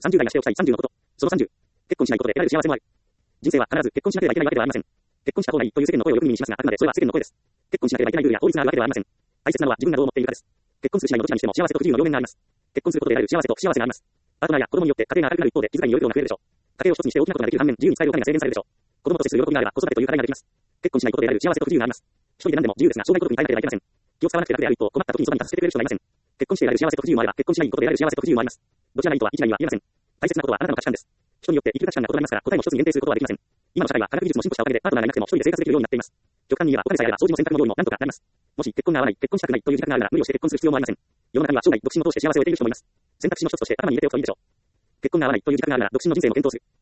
30代がしておきたい30のこと。その30。結婚しないことで得られる幸せもある。人生は必ず結婚しなければいけないわけではありません。結婚した方がいいという世間の声をよく耳にしますが、あくまでそれは世間の声です。結婚しなければいけないルールや法律があるわけではありません。大切なのは自分がどう思っているかです。結婚するしないのどちらにしても幸せと不自由の両面があります。結婚することで得られる幸せと不幸せがあります。パートナーや子供によって家庭が明るくなる一方で気遣いによることが増えるでしょう。家庭を一つにして大きなことができる反面、自由に使えるお金が制限されるでしょう。子供と接する喜びがあれば子育てという課題ができます。結婚しないことで得られる幸せと不自由があります。一人で何でも自由ですが、障害ごとに耐えなければいけません。気を使わなくて楽である一方、困った時にそばに助けてくれる人がいません。結婚して得られる幸せと不自由もあれば、結婚しないことで得られる幸せと不自由もあります。どちらがいいとは一概には言えません。大切なことはあなたの価値観です。人によって生きる価値観が異なりますから、答えも一つに限定することはできません。今の社会は科学技術も進歩したおかげで、パートナーがいなくても一人で生活できるようになっています。極端に言えば、お金さえあれば掃除も洗濯も料理もなんとかなります。もし結婚が合わない、結婚したくないという自覚があるなら無理をして結婚する必要もありません。世の中には生涯独身を通して幸せを得ている人もいます。選択肢の一つとして頭に入れておくといいでしょう。結婚が合わないという自覚があるなら独身の人生も検討する。